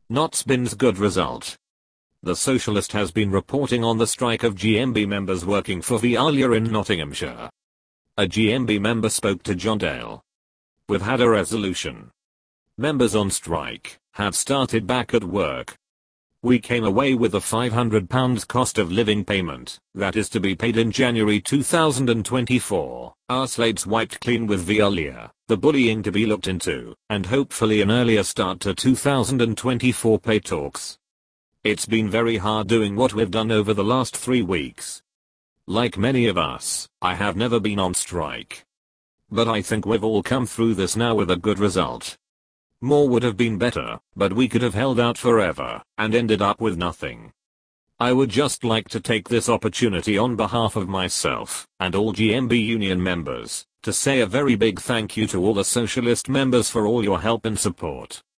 Not Spin's good result. The Socialist has been reporting on the strike of GMB members working for Veolia in Nottinghamshire. A GMB member spoke to John Dale. We've had a resolution. Members on strike have started back at work. We came away with a £500 cost of living payment that is to be paid in January 2024. Our slates wiped clean with Veolia, the bullying to be looked into, and hopefully an earlier start to 2024 pay talks. It's been very hard doing what we've done over the last 3 weeks. Like many of us, I have never been on strike. But I think we've all come through this now with a good result. More would have been better, but we could have held out forever and ended up with nothing. I would just like to take this opportunity on behalf of myself and all GMB union members to say a very big thank you to all the Socialist members for all your help and support.